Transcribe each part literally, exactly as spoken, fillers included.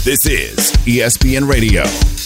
This is E S P N Radio.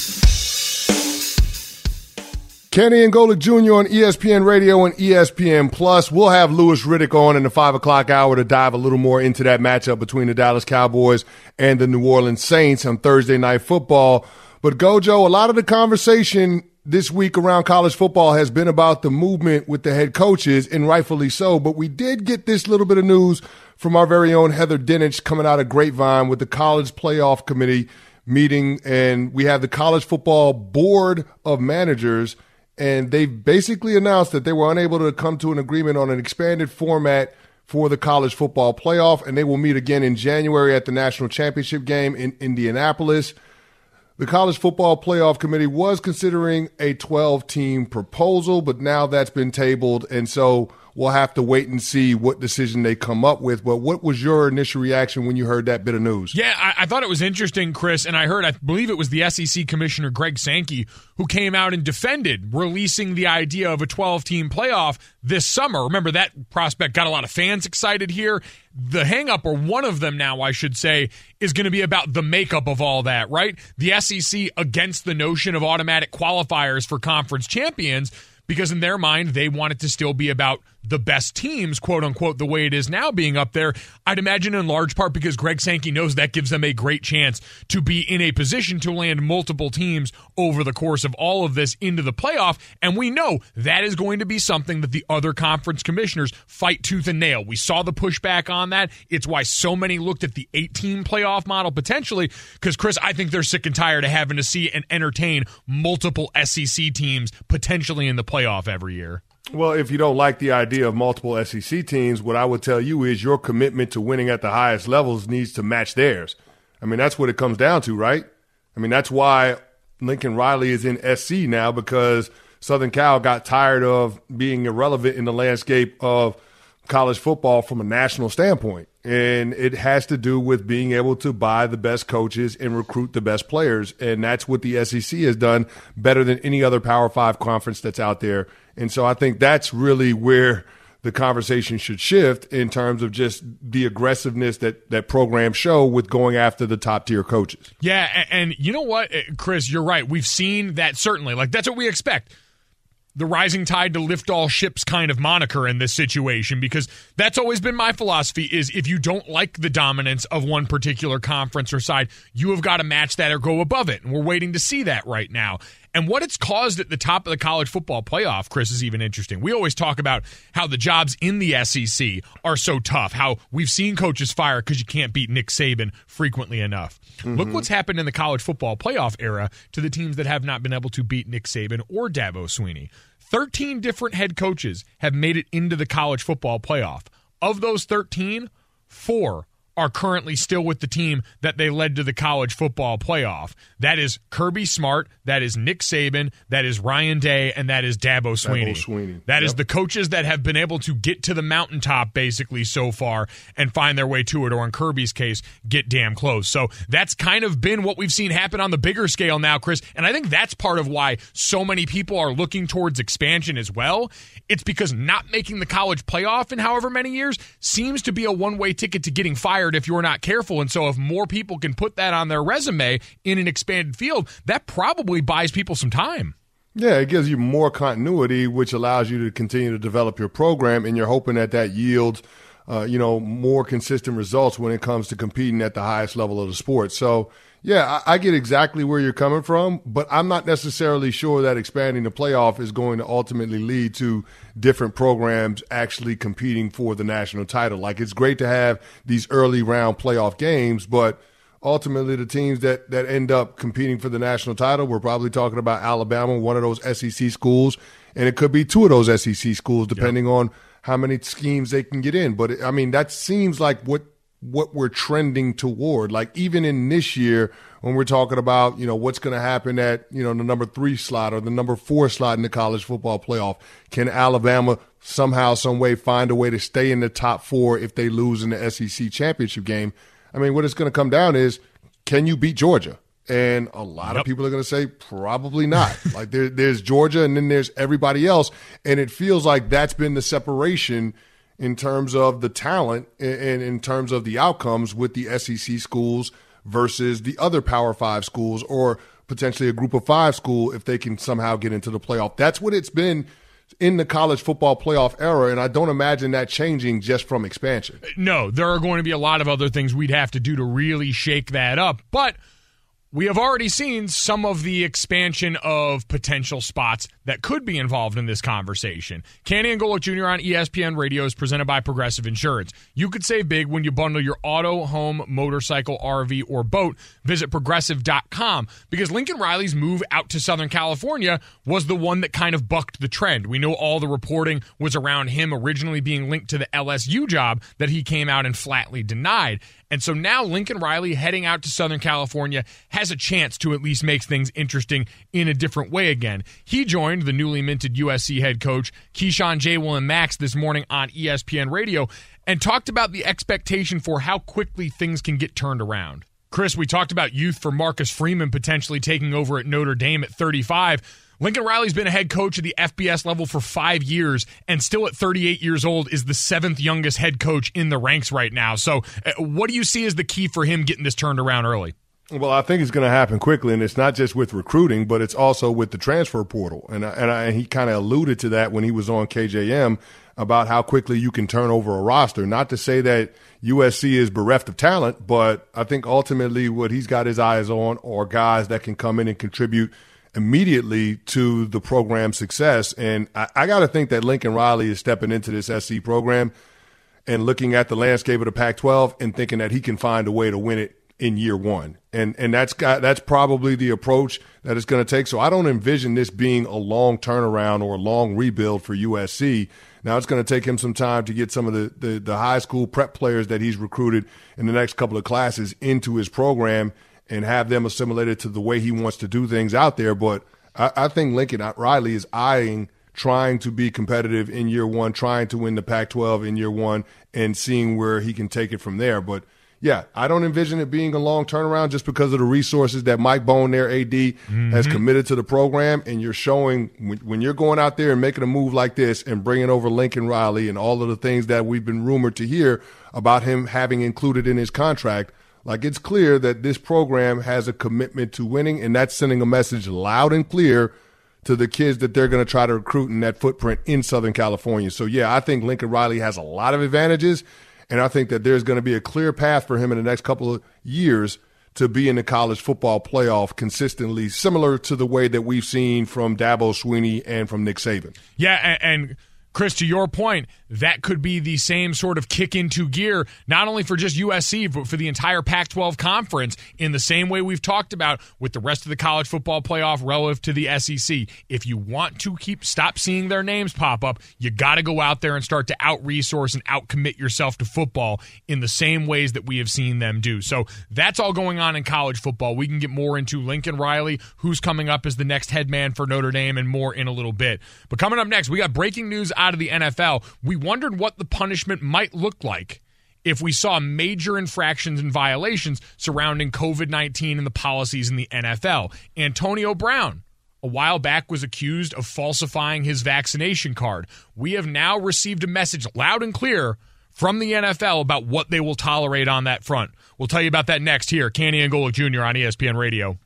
Kenny and Golick Junior on E S P N Radio and E S P N Plus. We'll have Louis Riddick on in the five o'clock hour to dive a little more into that matchup between the Dallas Cowboys and the New Orleans Saints on Thursday Night Football. But Gojo, a lot of the conversation this week around college football has been about the movement with the head coaches, and rightfully so. But we did get this little bit of news from our very own Heather Dinich coming out of Grapevine with the College Playoff Committee meeting, and we have the College Football Board of Managers, and they've basically announced that they were unable to come to an agreement on an expanded format for the College Football Playoff, and they will meet again in January at the National Championship game in Indianapolis. The College Football Playoff Committee was considering a twelve-team proposal, but now that's been tabled, and so we'll have to wait and see what decision they come up with. But what was your initial reaction when you heard that bit of news? Yeah, I, I thought it was interesting, Chris, and I heard, I believe it was the S E C Commissioner Greg Sankey who came out and defended releasing the idea of a twelve-team playoff this summer. Remember, that prospect got a lot of fans excited here. The hang-up, or one of them now, I should say, is going to be about the makeup of all that, right? The S E C against the notion of automatic qualifiers for conference champions, because in their mind, they want it to still be about the best teams, quote unquote, the way it is now being up there. I'd imagine in large part because Greg Sankey knows that gives them a great chance to be in a position to land multiple teams over the course of all of this into the playoff. And we know that is going to be something that the other conference commissioners fight tooth and nail. We saw the pushback on that. It's why so many looked at the eight-team playoff model potentially, because, Chris, I think they're sick and tired of having to see and entertain multiple S E C teams potentially in the playoff every year. Well, if you don't like the idea of multiple S E C teams, what I would tell you is your commitment to winning at the highest levels needs to match theirs. I mean, that's what it comes down to, right? I mean, that's why Lincoln Riley is in S C now, because Southern Cal got tired of being irrelevant in the landscape of college football from a national standpoint. And it has to do with being able to buy the best coaches and recruit the best players. And that's what the S E C has done better than any other Power Five conference that's out there. And so I think that's really where the conversation should shift in terms of just the aggressiveness that, that programs show with going after the top-tier coaches. Yeah, and, and you know what, Chris, you're right. We've seen that certainly. Like, that's what we expect. The rising tide to lift all ships kind of moniker in this situation, because that's always been my philosophy is if you don't like the dominance of one particular conference or side, you have got to match that or go above it. And we're waiting to see that right now. And what it's caused at the top of the college football playoff, Chris, is even interesting. We always talk about how the jobs in the S E C are so tough, how we've seen coaches fire because you can't beat Nick Saban frequently enough. Mm-hmm. Look what's happened in the college football playoff era to the teams that have not been able to beat Nick Saban or Dabo Swinney. thirteen different head coaches have made it into the college football playoff. Of those thirteen, four are currently still with the team that they led to the college football playoff. That is Kirby Smart, that is Nick Saban, that is Ryan Day, and that is Dabo Swinney. Dabo Swinney. That yep. is the coaches that have been able to get to the mountaintop basically so far and find their way to it, or in Kirby's case, get damn close. So that's kind of been what we've seen happen on the bigger scale now, Chris, and I think that's part of why so many people are looking towards expansion as well. It's because not making the college playoff in however many years seems to be a one-way ticket to getting fired if you're not careful. And so if more people can put that on their resume in an expanded field, that probably buys people some time. Yeah, it gives you more continuity, which allows you to continue to develop your program, and you're hoping that that yields, uh, you know, more consistent results when it comes to competing at the highest level of the sport. So, yeah, I, I get exactly where you're coming from, but I'm not necessarily sure that expanding the playoff is going to ultimately lead to different programs actually competing for the national title. Like, it's great to have these early round playoff games, but ultimately the teams that, that end up competing for the national title, we're probably talking about Alabama, one of those S E C schools, and it could be two of those S E C schools depending yep. on how many schemes they can get in. But, I mean, that seems like what what we're trending toward. Like, even in this year, when we're talking about, you know, what's going to happen at, you know, the number three slot or the number four slot in the college football playoff, can Alabama somehow, some way find a way to stay in the top four if they lose in the S E C championship game? I mean, what it's going to come down is, can you beat Georgia? And a lot yep. of people are going to say probably not. Like, there, there's Georgia and then there's everybody else. And it feels like that's been the separation in terms of the talent and in terms of the outcomes with the S E C schools versus the other Power Five schools or potentially a Group of Five school if they can somehow get into the playoff. That's what it's been in the college football playoff era, and I don't imagine that changing just from expansion. No, there are going to be a lot of other things we'd have to do to really shake that up, but we have already seen some of the expansion of potential spots that could be involved in this conversation. Canty and Golic Junior on E S P N Radio is presented by Progressive Insurance. You could save big when you bundle your auto, home, motorcycle, R V, or boat. Visit Progressive dot com because Lincoln Riley's move out to Southern California was the one that kind of bucked the trend. We know all the reporting was around him originally being linked to the L S U job that he came out and flatly denied. And so now Lincoln Riley heading out to Southern California has a chance to at least make things interesting in a different way again. He joined the newly minted U S C head coach Keyshawn J. Will Max this morning on E S P N Radio and talked about the expectation for how quickly things can get turned around. Chris, we talked about youth for Marcus Freeman potentially taking over at Notre Dame at thirty-five. Lincoln Riley's been a head coach at the F B S level for five years and still at thirty-eight years old is the seventh youngest head coach in the ranks right now. So uh, what do you see as the key for him getting this turned around early? Well, I think it's going to happen quickly, and it's not just with recruiting, but it's also with the transfer portal. And, I, and, I, and he kind of alluded to that when he was on K J M about how quickly you can turn over a roster. Not to say that U S C is bereft of talent, but I think ultimately what he's got his eyes on are guys that can come in and contribute immediately to the program's success. And I, I got to think that Lincoln Riley is stepping into this S C program and looking at the landscape of the Pac twelve and thinking that he can find a way to win it in year one. And and that's got, that's probably the approach that it's going to take. So I don't envision this being a long turnaround or a long rebuild for U S C. Now it's going to take him some time to get some of the, the, the high school prep players that he's recruited in the next couple of classes into his program and have them assimilated to the way he wants to do things out there. But I, I think Lincoln Riley is eyeing trying to be competitive in year one, trying to win the Pac twelve in year one, and seeing where he can take it from there. But, yeah, I don't envision it being a long turnaround just because of the resources that Mike Bohn, their A D, mm-hmm. has committed to the program. And you're showing when, when you're going out there and making a move like this and bringing over Lincoln Riley and all of the things that we've been rumored to hear about him having included in his contract, like, it's clear that this program has a commitment to winning, and that's sending a message loud and clear to the kids that they're going to try to recruit in that footprint in Southern California. So, yeah, I think Lincoln Riley has a lot of advantages, and I think that there's going to be a clear path for him in the next couple of years to be in the college football playoff consistently, similar to the way that we've seen from Dabo Swinney and from Nick Saban. Yeah, and, and Chris, to your point, that could be the same sort of kick into gear, not only for just U S C, but for the entire Pac twelve conference, in the same way we've talked about with the rest of the college football playoff relative to the S E C. If you want to keep stop seeing their names pop up, you got to go out there and start to out-resource and out-commit yourself to football in the same ways that we have seen them do. So that's all going on in college football. We can get more into Lincoln Riley, who's coming up as the next head man for Notre Dame, and more in a little bit. But coming up next, we got breaking news out of the N F L. We wondered what the punishment might look like if we saw major infractions and violations surrounding covid nineteen and the policies in the N F L. Antonio Brown, a while back, was accused of falsifying his vaccination card. We have now received a message loud and clear from the N F L about what they will tolerate on that front. We'll tell you about that next here. Canty and Golic Junior on E S P N Radio.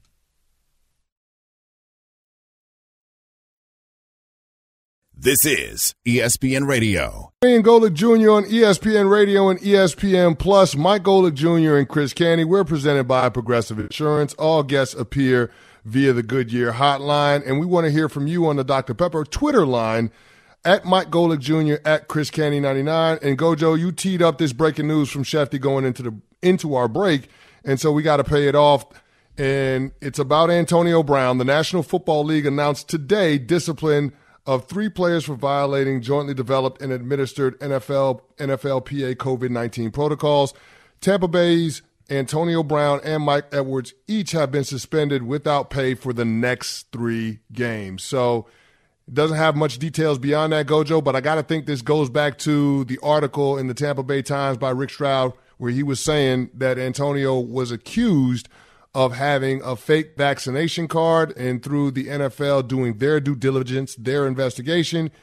This is E S P N Radio. Ian Golic Junior on E S P N Radio and E S P N Plus. Mike Golic Junior and Chris Canty. We're presented by Progressive Insurance. All guests appear via the Goodyear hotline, and we want to hear from you on the Doctor Pepper Twitter line at Mike Golic Junior, at Chris Canty ninety-nine. And Gojo, you teed up this breaking news from Shefty going into the into our break, and so we got to pay it off. And it's about Antonio Brown. The National Football League announced today discipline of three players for violating jointly developed and administered N F L N F L P A covid nineteen protocols. Tampa Bay's Antonio Brown and Mike Edwards each have been suspended without pay for the next three games. So it doesn't have much details beyond that, Gojo, but I got to think this goes back to the article in the Tampa Bay Times by Rick Stroud where he was saying that Antonio was accused of having a fake vaccination card, and through the N F L doing their due diligence, their investigation,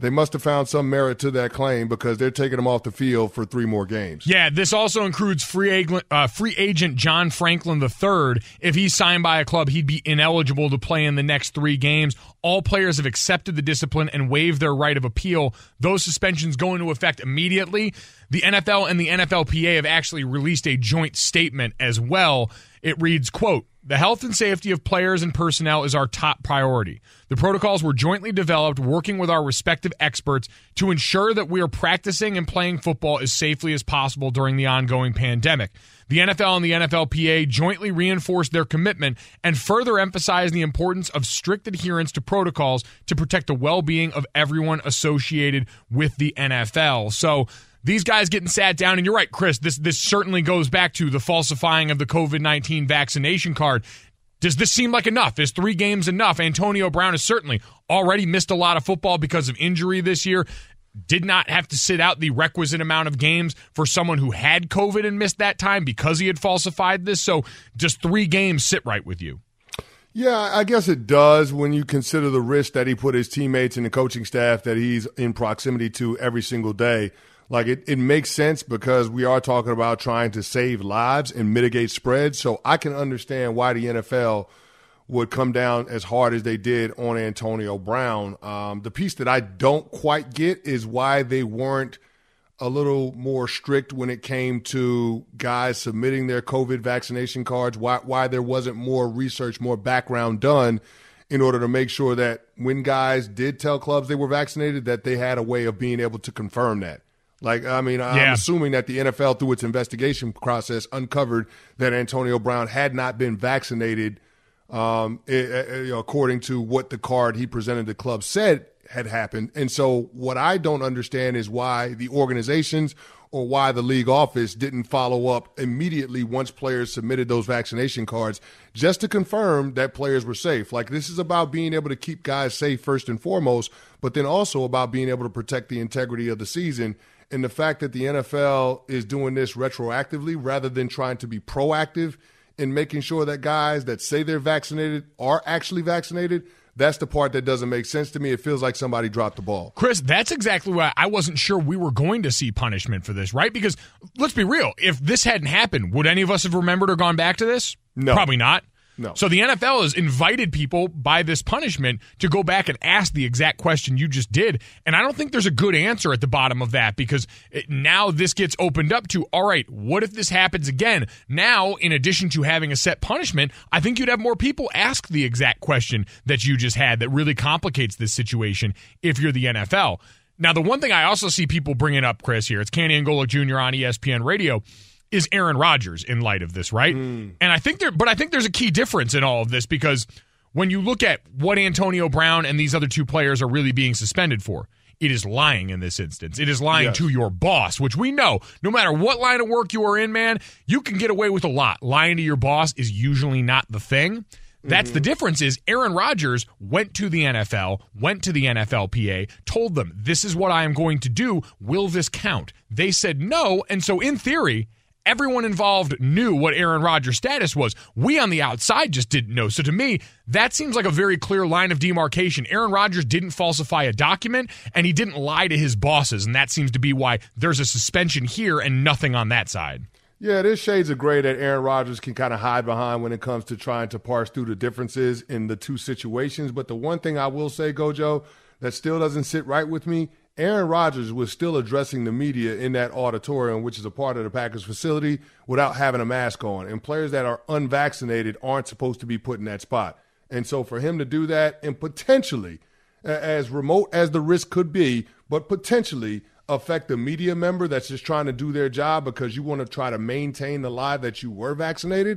they must have found some merit to that claim because they're taking him off the field for three more games. Yeah, this also includes free agent, uh, free agent John Franklin the third. If he's signed by a club, he'd be ineligible to play in the next three games. All players have accepted the discipline and waived their right of appeal. Those suspensions go into effect immediately. The N F L and the N F L P A have actually released a joint statement as well. It reads, quote, "The health and safety of players and personnel is our top priority. The protocols were jointly developed working with our respective experts to ensure that we are practicing and playing football as safely as possible during the ongoing pandemic. The N F L and the N F L P A jointly reinforced their commitment and further emphasized the importance of strict adherence to protocols to protect the well-being of everyone associated with the N F L." So these guys getting sat down, and you're right, Chris, this this certainly goes back to the falsifying of the COVID nineteen vaccination card. Does this seem like enough? Is three games enough? Antonio Brown has certainly already missed a lot of football because of injury this year. Did not have to sit out the requisite amount of games for someone who had COVID and missed that time because he had falsified this. So does three games sit right with you? Yeah, I guess it does when you consider the risk that he put his teammates and the coaching staff that he's in proximity to every single day. Like, it, it makes sense because we are talking about trying to save lives and mitigate spread. So I can understand why the N F L would come down as hard as they did on Antonio Brown. Um, the piece that I don't quite get is why they weren't a little more strict when it came to guys submitting their COVID vaccination cards, why, why there wasn't more research, more background done in order to make sure that when guys did tell clubs they were vaccinated, that they had a way of being able to confirm that. Like, I mean, I'm yeah. assuming that the N F L, through its investigation process, uncovered that Antonio Brown had not been vaccinated um, it, it, according to what the card he presented the club said had happened. And so what I don't understand is why the organizations or why the league office didn't follow up immediately once players submitted those vaccination cards just to confirm that players were safe. Like, this is about being able to keep guys safe first and foremost, but then also about being able to protect the integrity of the season. And the fact that the N F L is doing this retroactively rather than trying to be proactive in making sure that guys that say they're vaccinated are actually vaccinated, that's the part that doesn't make sense to me. It feels like somebody dropped the ball. Chris, that's exactly why I wasn't sure we were going to see punishment for this, right? Because let's be real. If this hadn't happened, would any of us have remembered or gone back to this? No. Probably not. No. So the N F L has invited people by this punishment to go back and ask the exact question you just did. And I don't think there's a good answer at the bottom of that because it, now this gets opened up to, all right, what if this happens again? Now, in addition to having a set punishment, I think you'd have more people ask the exact question that you just had that really complicates this situation if you're the N F L. Now, the one thing I also see people bringing up, Chris, here, it's Canty and Golick Junior on E S P N Radio, is Aaron Rodgers in light of this, right? Mm. And I think there, but I think there's a key difference in all of this because when you look at what Antonio Brown and these other two players are really being suspended for, it is lying in this instance. It is lying yes. to your boss, which we know, no matter what line of work you are in, man, you can get away with a lot. Lying to your boss is usually not the thing. That's mm-hmm. the difference is Aaron Rodgers went to the N F L, went to the N F L P A, told them, this is what I am going to do. Will this count? They said no, and so in theory, everyone involved knew what Aaron Rodgers' status was. We on the outside just didn't know. So to me, that seems like a very clear line of demarcation. Aaron Rodgers didn't falsify a document, and he didn't lie to his bosses, and that seems to be why there's a suspension here and nothing on that side. Yeah, there's shades of gray that Aaron Rodgers can kind of hide behind when it comes to trying to parse through the differences in the two situations. But the one thing I will say, Gojo, that still doesn't sit right with me, Aaron Rodgers was still addressing the media in that auditorium, which is a part of the Packers facility, without having a mask on. And players that are unvaccinated aren't supposed to be put in that spot. And so for him to do that and potentially, as remote as the risk could be, but potentially affect a media member that's just trying to do their job because you want to try to maintain the lie that you were vaccinated,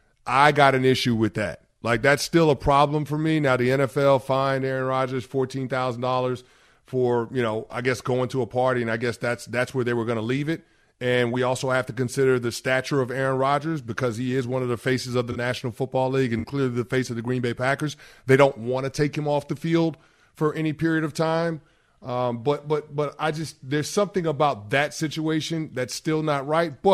I got an issue with that. Like, that's still a problem for me. Now, the N F L fined Aaron Rodgers fourteen thousand dollars for, you know, I guess going to a party, and I guess that's that's where they were going to leave it. And we also have to consider the stature of Aaron Rodgers because he is one of the faces of the National Football League and clearly the face of the Green Bay Packers. They don't want to take him off the field for any period of time. Um, but but but I just there's something about that situation that's still not right. But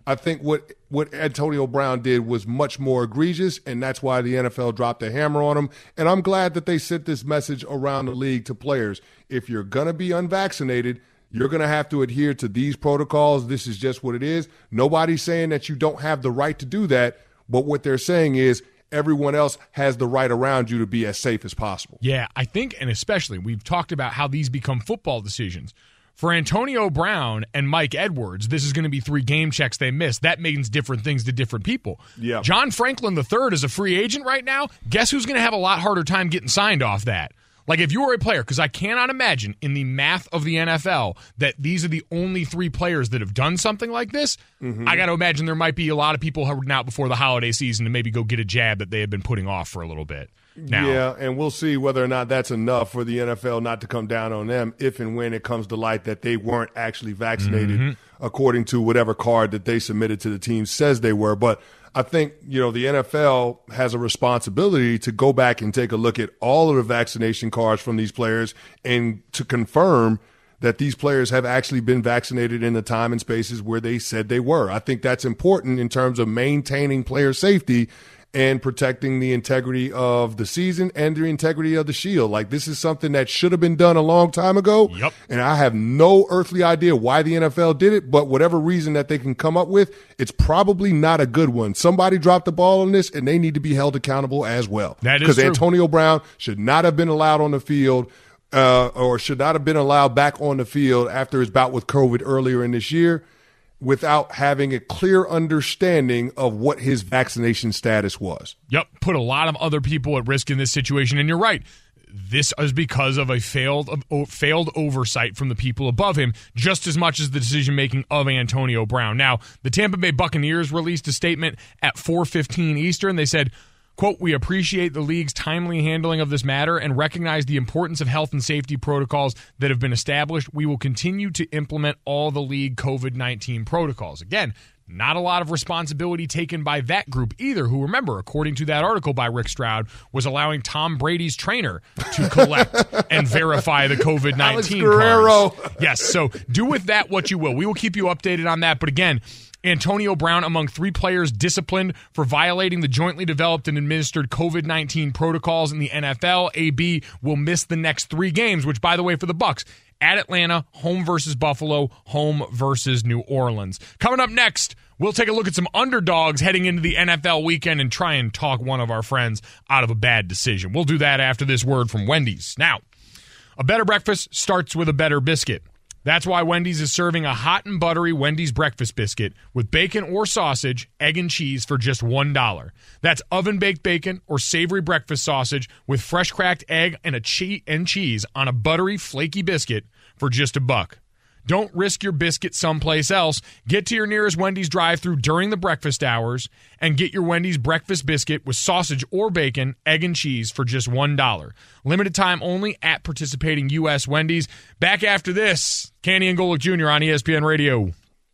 I think what, what Antonio Brown did was much more egregious, and that's why the N F L dropped the hammer on him. And I'm glad that they sent this message around the league to players. If you're going to be unvaccinated, you're going to have to adhere to these protocols. This is just what it is. Nobody's saying that you don't have the right to do that, but what they're saying is everyone else has the right around you to be as safe as possible. Yeah, I think, and especially, we've talked about how these become football decisions. For Antonio Brown and Mike Edwards, this is going to be three game checks they missed. That means different things to different people. Yeah. John Franklin the third is a free agent right now. Guess who's going to have a lot harder time getting signed off that? Like, if you were a player, because I cannot imagine in the math of the N F L that these are the only three players that have done something like this. Mm-hmm. I got to imagine there might be a lot of people holding out before the holiday season to maybe go get a jab that they have been putting off for a little bit. Now, yeah, and we'll see whether or not that's enough for the N F L not to come down on them if and when it comes to light that they weren't actually vaccinated mm-hmm. according to whatever card that they submitted to the team says they were. But I think, you know, the N F L has a responsibility to go back and take a look at all of the vaccination cards from these players and to confirm that these players have actually been vaccinated in the time and spaces where they said they were. I think that's important in terms of maintaining player safety and protecting the integrity of the season and the integrity of the shield. Like, this is something that should have been done a long time ago. Yep. And I have no earthly idea why the N F L did it, but whatever reason that they can come up with, it's probably not a good one. Somebody dropped the ball on this, and they need to be held accountable as well. That is Because true. Antonio Brown should not have been allowed on the field uh, or should not have been allowed back on the field after his bout with COVID earlier in this year, without having a clear understanding of what his vaccination status was. Yep, put a lot of other people at risk in this situation, and you're right. This is because of a failed of, failed oversight from the people above him, just as much as the decision-making of Antonio Brown. Now, the Tampa Bay Buccaneers released a statement at four fifteen Eastern. They said, quote, "We appreciate the league's timely handling of this matter and recognize the importance of health and safety protocols that have been established. We will continue to implement all the league COVID nineteen protocols." Again, not a lot of responsibility taken by that group either, who, remember, according to that article by Rick Stroud, was allowing Tom Brady's trainer to collect and verify the COVID nineteen Alex Guerrero. cards. Yes, so do with that what you will. We will keep you updated on that. But again, Antonio Brown among three players disciplined for violating the jointly developed and administered COVID nineteen protocols in the N F L. A B will miss the next three games, which, by the way, for the Bucs, at Atlanta, home versus Buffalo, home versus New Orleans. Coming up next, we'll take a look at some underdogs heading into the N F L weekend and try and talk one of our friends out of a bad decision. We'll do that after this word from Wendy's. Now, a better breakfast starts with a better biscuit. That's why Wendy's is serving a hot and buttery Wendy's breakfast biscuit with bacon or sausage, egg, and cheese for just one dollar. That's oven-baked bacon or savory breakfast sausage with fresh cracked egg and a che- and cheese on a buttery, flaky biscuit for just a buck. Don't risk your biscuit someplace else. Get to your nearest Wendy's drive-thru during the breakfast hours and get your Wendy's breakfast biscuit with sausage or bacon, egg, and cheese for just one dollar. Limited time only at participating U S Wendy's. Back after this, Canty and Golick Junior on E S P N Radio.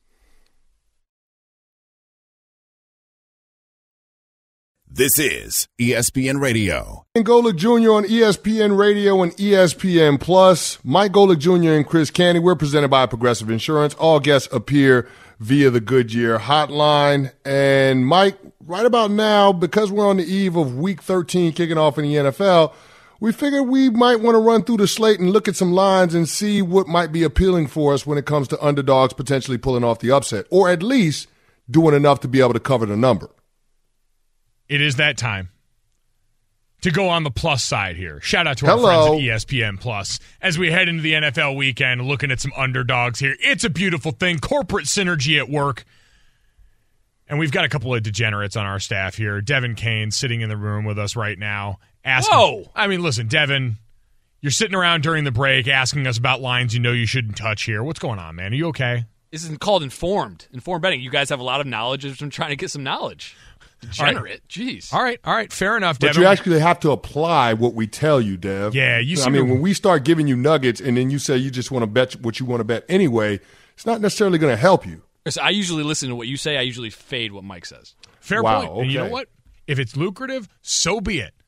This is E S P N Radio. And Golick Junior on E S P N Radio and E S P N Plus. Mike Golick Junior and Chris Canty. We're presented by Progressive Insurance. All guests appear via the Goodyear hotline. And Mike, right about now, because we're on the eve of Week thirteen kicking off in the N F L, we figured we might want to run through the slate and look at some lines and see what might be appealing for us when it comes to underdogs potentially pulling off the upset, or at least doing enough to be able to cover the number. It is that time to go on the plus side here. Shout out to our Hello. friends at E S P N Plus as we head into the N F L weekend, looking at some underdogs here. It's a beautiful thing. Corporate synergy at work. And we've got a couple of degenerates on our staff here. Devin Kane sitting in the room with us right now. Asking, Whoa! I mean, listen, Devin, you're sitting around during the break asking us about lines you know you shouldn't touch here. What's going on, man? Are you okay? This is called informed. Informed betting. You guys have a lot of knowledge. I'm trying to get some knowledge. Degenerate. Jeez. All right, all right, fair enough, But Devin. you actually have to apply what we tell you, Dev. Yeah, you I seem mean, to- when we start giving you nuggets and then you say you just want to bet what you want to bet anyway, it's not necessarily going to help you. So I usually listen to what you say. I usually fade what Mike says. Fair Wow, point. And you know okay. what? If it's lucrative, so be it.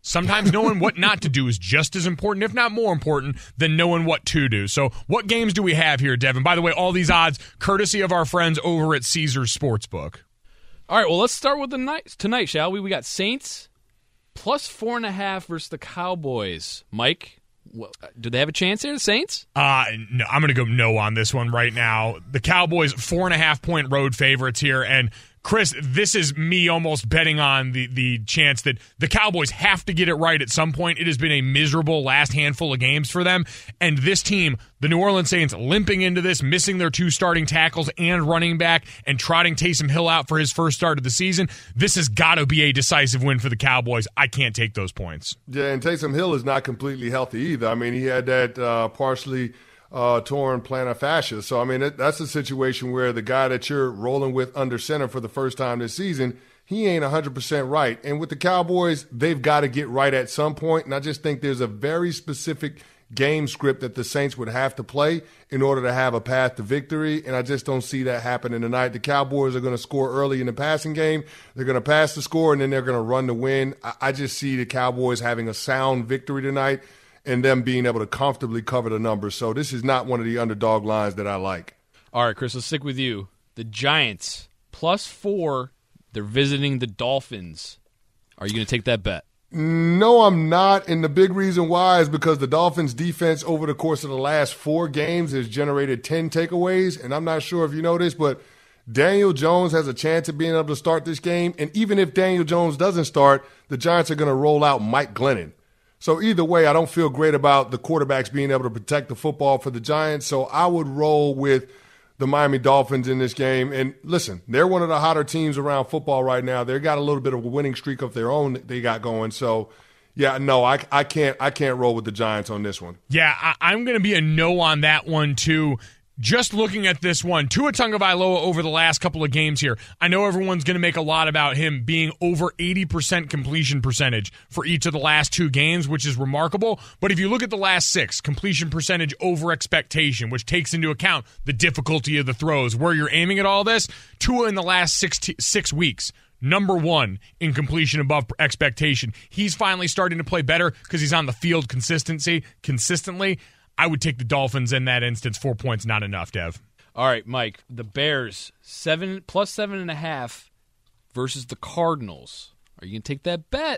Sometimes knowing what not to do is just as important, if not more important, than knowing what to do. So what games do we have here, Devin? By the way, all these odds courtesy of our friends over at Caesars Sportsbook. All right, well, let's start with the night tonight, shall we? We got Saints plus four and a half versus the Cowboys. Mike, what, do they have a chance here, the Saints? Uh, no, I'm going to go no on this one right now. The Cowboys, four and a half point road favorites here, and Chris, this is me almost betting on the, the chance that the Cowboys have to get it right at some point. It has been a miserable last handful of games for them. And this team, the New Orleans Saints, limping into this, missing their two starting tackles and running back, and trotting Taysom Hill out for his first start of the season. This has got to be a decisive win for the Cowboys. I can't take those points. Yeah, and Taysom Hill is not completely healthy either. I mean, he had that uh, partially Uh, torn plantar fascia. So, I mean, it, that's a situation where the guy that you're rolling with under center for the first time this season, he ain't one hundred percent right. And with the Cowboys, they've got to get right at some point. And I just think there's a very specific game script that the Saints would have to play in order to have a path to victory. And I just don't see that happening tonight. The Cowboys are going to score early in the passing game. They're going to pass the score, and then they're going to run the win. I, I just see the Cowboys having a sound victory tonight and them being able to comfortably cover the numbers. So this is not one of the underdog lines that I like. All right, Chris, let's stick with you. The Giants, plus four. They're visiting the Dolphins. Are you going to take that bet? No, I'm not. And the big reason why is because the Dolphins' defense over the course of the last four games has generated ten takeaways. And I'm not sure if you know this, but Daniel Jones has a chance of being able to start this game. And even if Daniel Jones doesn't start, the Giants are going to roll out Mike Glennon. So either way, I don't feel great about the quarterbacks being able to protect the football for the Giants. So I would roll with the Miami Dolphins in this game. And listen, they're one of the hotter teams around football right now. They've got a little bit of a winning streak of their own that they got going. So yeah, no, I, I can't I can't roll with the Giants on this one. Yeah, I, I'm going to be a no on that one too. Just looking at this one, Tua Tagovailoa over the last couple of games here, I know everyone's going to make a lot about him being over eighty percent completion percentage for each of the last two games, which is remarkable. But if you look at the last six, completion percentage over expectation, which takes into account the difficulty of the throws, where you're aiming at all this, Tua in the last six, t- six weeks, number one in completion above expectation. He's finally starting to play better because he's on the field consistency consistently. I would take the Dolphins in that instance. Four points, not enough, Dev. All right, Mike. The Bears, seven plus seven and a half versus the Cardinals. Are you going to take that bet?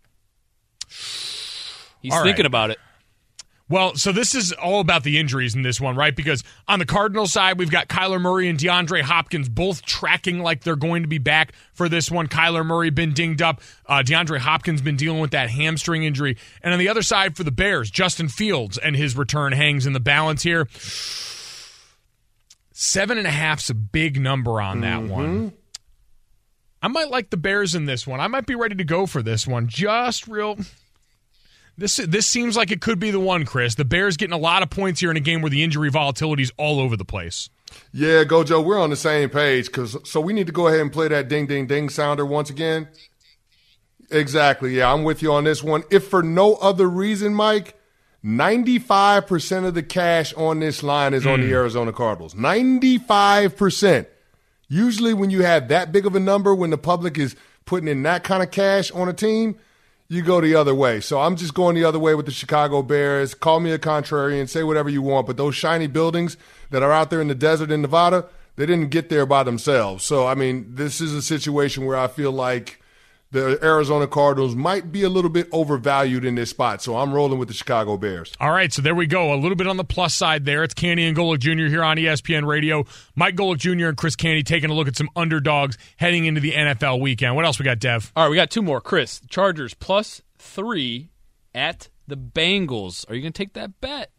He's all thinking right. about it. Well, so this is all about the injuries in this one, right? Because on the Cardinals side, we've got Kyler Murray and DeAndre Hopkins both tracking like they're going to be back for this one. Kyler Murray been dinged up. Uh, DeAndre Hopkins been dealing with that hamstring injury. And on the other side for the Bears, Justin Fields and his return hangs in the balance here. Seven and a half's a big number on that mm-hmm. one. I might like the Bears in this one. I might be ready to go for this one. Just real... This this seems like it could be the one, Chris. The Bears getting a lot of points here in a game where the injury volatility is all over the place. Yeah, Gojo, we're on the same page. Cause, so we need to go ahead and play that ding, ding, ding sounder once again. Exactly, yeah, I'm with you on this one. If for no other reason, Mike, ninety-five percent of the cash on this line is mm. on the Arizona Cardinals. ninety-five percent. Usually when you have that big of a number, when the public is putting in that kind of cash on a team, you go the other way. So I'm just going the other way with the Chicago Bears. Call me a contrarian, say whatever you want, but those shiny buildings that are out there in the desert in Nevada, they didn't get there by themselves. So, I mean, this is a situation where I feel like the Arizona Cardinals might be a little bit overvalued in this spot. So I'm rolling with the Chicago Bears. All right, so there we go. A little bit on the plus side there. It's Canty and Golick Junior here on E S P N Radio. Mike Golick Junior and Chris Canty taking a look at some underdogs heading into the N F L weekend. What else we got, Dev? All right, we got two more. Chris, Chargers plus three at the Bengals. Are you going to take that bet?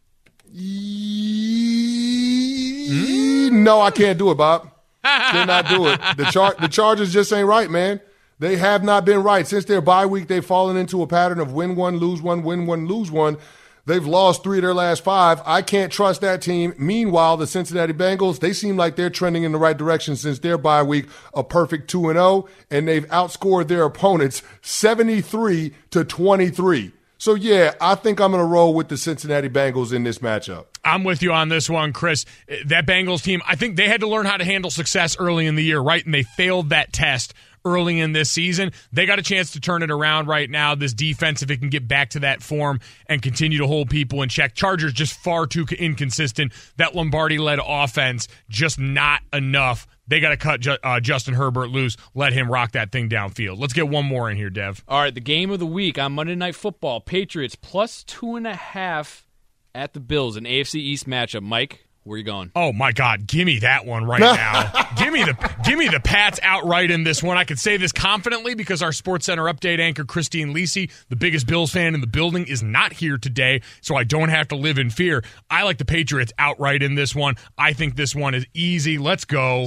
Mm? No, I can't do it, Bob. Cannot do it. The, char- the Chargers just ain't right, man. They have not been right. Since their bye week, they've fallen into a pattern of win one, lose one, win one, lose one. They've lost three of their last five. I can't trust that team. Meanwhile, the Cincinnati Bengals, they seem like they're trending in the right direction since their bye week, a perfect two and oh, and they've outscored their opponents seventy-three to twenty-three. So, yeah, I think I'm going to roll with the Cincinnati Bengals in this matchup. I'm with you on this one, Chris. That Bengals team, I think they had to learn how to handle success early in the year, right? And they failed that test early in this season. They got a chance to turn it around right now. This defense, if it can get back to that form and continue to hold people in check. Chargers just far too inconsistent. That Lombardi-led offense, just not enough. They got to cut Ju- uh, Justin Herbert loose, let him rock that thing downfield. Let's get one more in here, Dev. All right, the game of the week on Monday Night Football, Patriots plus two and a half at the Bills, an A F C East matchup. Mike, where are you going? Oh my God, give me that one right now. give me the give me the Pats outright in this one. I can say this confidently because our SportsCenter update anchor Christine Lisi, the biggest Bills fan in the building, is not here today, so I don't have to live in fear. I like the Patriots outright in this one. I think this one is easy. Let's go.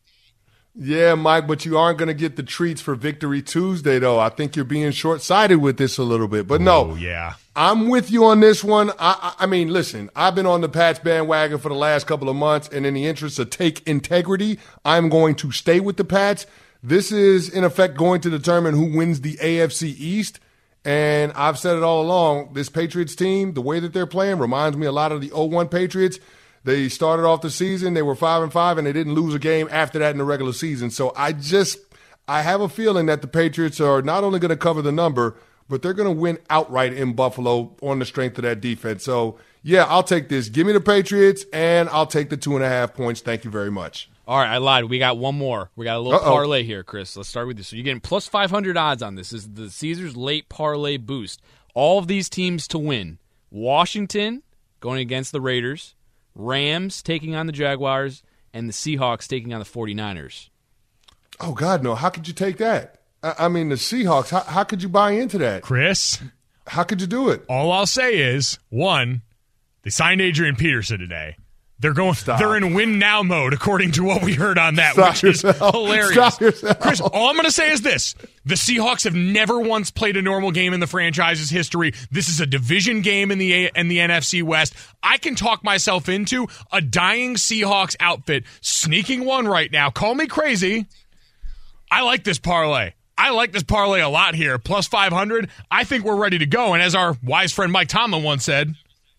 Yeah, Mike, but you aren't going to get the treats for Victory Tuesday, though. I think you're being short-sighted with this a little bit. But no, oh, yeah. I'm with you on this one. I, I, I mean, listen, I've been on the Pats bandwagon for the last couple of months, and in the interest of take integrity, I'm going to stay with the Pats. This is, in effect, going to determine who wins the A F C East. And I've said it all along, this Patriots team, the way that they're playing, reminds me a lot of the oh one Patriots. They started off the season, they were five and five, and they didn't lose a game after that in the regular season. So I just, I have a feeling that the Patriots are not only going to cover the number, but they're going to win outright in Buffalo on the strength of that defense. So, yeah, I'll take this. Give me the Patriots, and I'll take the two and a half points. Thank you very much. All right, I lied. We got one more. We got a little Uh-oh. parlay here, Chris. Let's start with you. So you're getting plus five hundred odds on this. This is the Caesars late parlay boost. All of these teams to win. Washington going against the Raiders. Rams taking on the Jaguars, and the Seahawks taking on the 49ers. Oh, God, no. How could you take that? I, I mean, the Seahawks, how, how could you buy into that? Chris, How could you do it? all I'll say is, one, they signed Adrian Peterson today. They're going. Stop. They're in win now mode, according to what we heard on that, Stop which is yourself. hilarious. Stop yourself. Chris, all I'm going to say is this: the Seahawks have never once played a normal game in the franchise's history. This is a division game in the A- in the N F C West. I can talk myself into a dying Seahawks outfit sneaking one right now. Call me crazy. I like this parlay. I like this parlay a lot here. Plus five hundred. I think we're ready to go. And as our wise friend Mike Tomlin once said.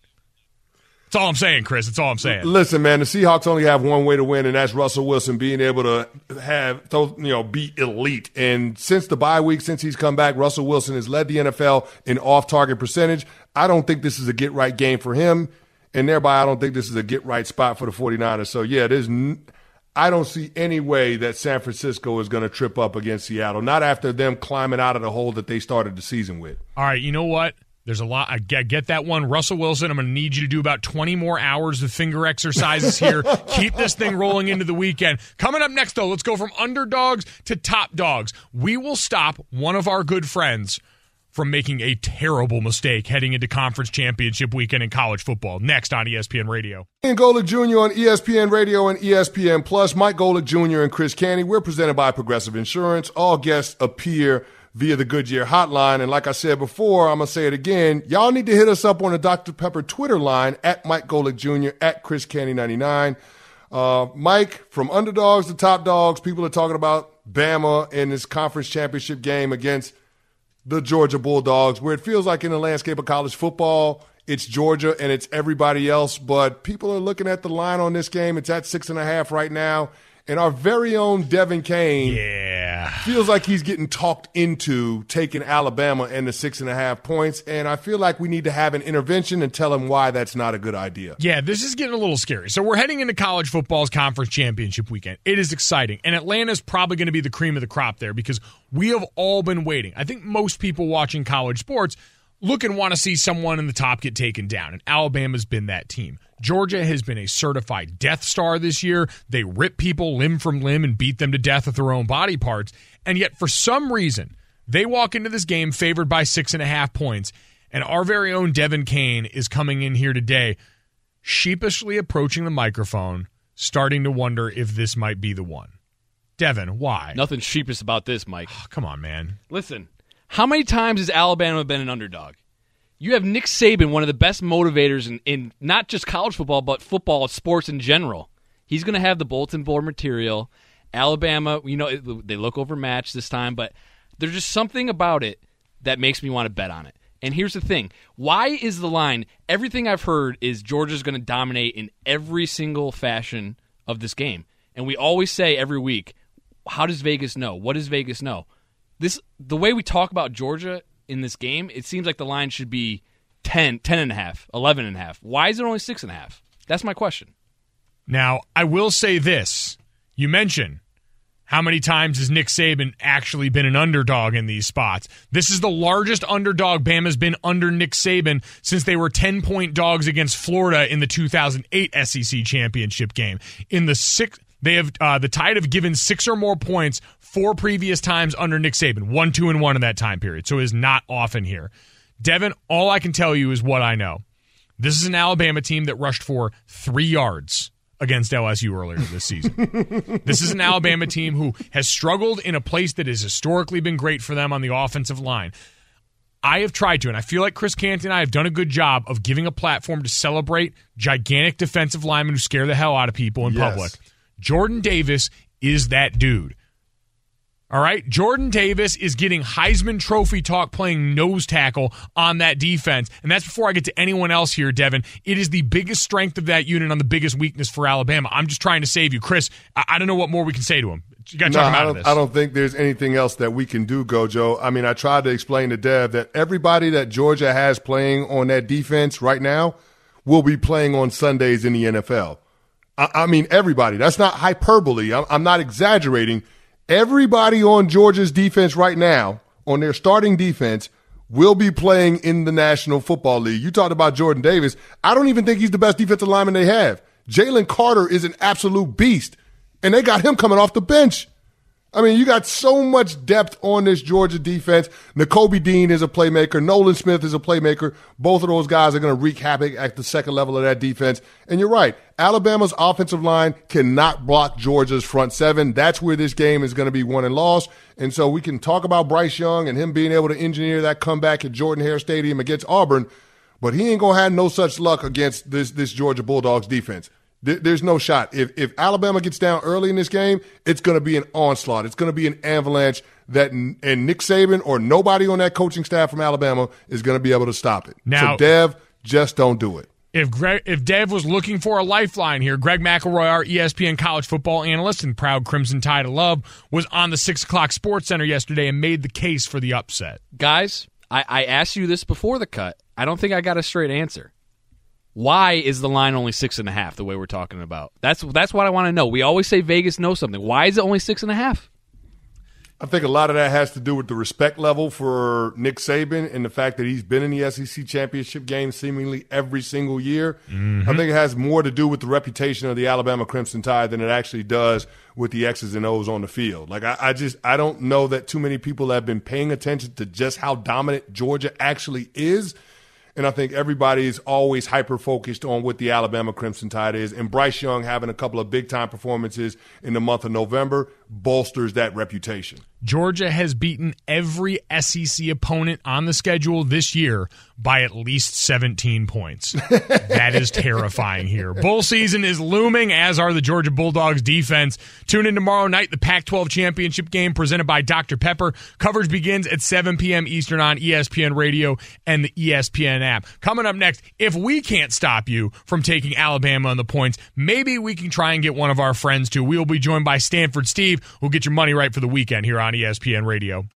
That's all I'm saying, Chris. That's all I'm saying. Listen, man, the Seahawks only have one way to win, and that's Russell Wilson being able to have, you know, be elite. And since the bye week, since he's come back, Russell Wilson has led the N F L in off-target percentage. I don't think this is a get-right game for him, and thereby I don't think this is a get-right spot for the 49ers. So, yeah, there's n- I don't see any way that San Francisco is going to trip up against Seattle, not after them climbing out of the hole that they started the season with. All right, you know what? There's a lot. I get, get that one. Russell Wilson, I'm going to need you to do about twenty more hours of finger exercises here. Keep this thing rolling into the weekend. Coming up next, though, let's go from underdogs to top dogs. We will stop one of our good friends from making a terrible mistake heading into conference championship weekend in college football. Next on E S P N Radio. Ian Golick Junior on E S P N Radio and E S P N Plus. Mike Golick Junior and Chris Canty. We're presented by Progressive Insurance. All guests appear via the Goodyear hotline. And like I said before, I'm going to say it again. Y'all need to hit us up on the Doctor Pepper Twitter line at Mike Golick Junior, at Chris Canty ninety-nine. Uh, Mike, from underdogs to top dogs, people are talking about Bama in this conference championship game against the Georgia Bulldogs, where it feels like in the landscape of college football, it's Georgia and it's everybody else. But people are looking at the line on this game. It's at six and a half right now. And our very own Devin Kane yeah. feels like he's getting talked into taking Alabama and the six and a half points. And I feel like we need to have an intervention and tell him why that's not a good idea. Yeah, this is getting a little scary. So we're heading into college football's conference championship weekend. It is exciting. And Atlanta's probably going to be the cream of the crop there because we have all been waiting. I think most people watching college sports look and want to see someone in the top get taken down. And Alabama's been that team. Georgia has been a certified Death Star this year. They rip people limb from limb and beat them to death with their own body parts. And yet, for some reason, they walk into this game favored by six and a half points. And our very own Devin Kane is coming in here today, sheepishly approaching the microphone, starting to wonder if this might be the one. Devin, why? Nothing sheepish about this, Mike. Oh, come on, man. Listen, how many times has Alabama been an underdog? You have Nick Saban, one of the best motivators in, in not just college football, but football, sports in general. He's going to have the bulletin board material. Alabama, you know, they look overmatched this time, but there's just something about it that makes me want to bet on it. And here's the thing. Why is the line, everything I've heard is Georgia's going to dominate in every single fashion of this game. And we always say every week, how does Vegas know? What does Vegas know? This the way we talk about Georgia in this game, it seems like the line should be ten, ten and a half, eleven and a half. Why is it only six and a half? That's my question. Now, I will say this. You mentioned how many times has Nick Saban actually been an underdog in these spots? This is the largest underdog Bama's been under Nick Saban since they were ten-point dogs against Florida in the two thousand eight S E C championship game. In the six, they have uh, the Tide have given six or more points four previous times under Nick Saban, one, two, and one in that time period. So it is not often here. Devin, all I can tell you is what I know. This is an Alabama team that rushed for three yards against L S U earlier this season. This is an Alabama team who has struggled in a place that has historically been great for them on the offensive line. I have tried to, and I feel like Chris Canty and I have done a good job of giving a platform to celebrate gigantic defensive linemen who scare the hell out of people in Yes. public. Jordan Davis is that dude. All right, Jordan Davis is getting Heisman Trophy talk playing nose tackle on that defense. And that's before I get to anyone else here, Devin. It is the biggest strength of that unit on the biggest weakness for Alabama. I'm just trying to save you. Chris, I, I don't know what more we can say to him. You got to No, talk him I out don't, of this. I don't think there's anything else that we can do, Gojo. I mean, I tried to explain to Dev that everybody that Georgia has playing on that defense right now will be playing on Sundays in the N F L. I, I mean, everybody. That's not hyperbole. I'm, I'm not exaggerating. Everybody on Georgia's defense right now, on their starting defense, will be playing in the National Football League. You talked about Jordan Davis. I don't even think he's the best defensive lineman they have. Jalen Carter is an absolute beast, and they got him coming off the bench. I mean, you got so much depth on this Georgia defense. Nakobe Dean is a playmaker. Nolan Smith is a playmaker. Both of those guys are going to wreak havoc at the second level of that defense. And you're right. Alabama's offensive line cannot block Georgia's front seven. That's where this game is going to be won and lost. And so we can talk about Bryce Young and him being able to engineer that comeback at Jordan-Hare Stadium against Auburn, but he ain't going to have no such luck against this, this Georgia Bulldogs defense. There's no shot. If if Alabama gets down early in this game, it's going to be an onslaught. It's going to be an avalanche that and Nick Saban or nobody on that coaching staff from Alabama is going to be able to stop it. Now, so, Dev, just don't do it. If Greg, if Dev was looking for a lifeline here, Greg McElroy, our E S P N college football analyst and proud Crimson Tide of love, was on the six o'clock Sports Center yesterday and made the case for the upset. Guys, I, I asked you this before the cut. I don't think I got a straight answer. Why is the line only six and a half the way we're talking about? That's that's what I want to know. We always say Vegas knows something. Why is it only six and a half? I think a lot of that has to do with the respect level for Nick Saban and the fact that he's been in the S E C championship game seemingly every single year. Mm-hmm. I think it has more to do with the reputation of the Alabama Crimson Tide than it actually does with the X's and O's on the field. Like I, I just I don't know that too many people have been paying attention to just how dominant Georgia actually is. And I think everybody is always hyper-focused on what the Alabama Crimson Tide is. And Bryce Young having a couple of big-time performances in the month of November bolsters that reputation. Georgia has beaten every S E C opponent on the schedule this year by at least seventeen points. That is terrifying here. Bowl season is looming, as are the Georgia Bulldogs defense. Tune in tomorrow night, the Pac twelve championship game presented by Doctor Pepper. Coverage begins at seven p.m. Eastern on E S P N Radio and the E S P N app. Coming up next, if we can't stop you from taking Alabama on the points, maybe we can try and get one of our friends to. We will be joined by Stanford Steve, who'll get your money right for the weekend here on E S P N Radio.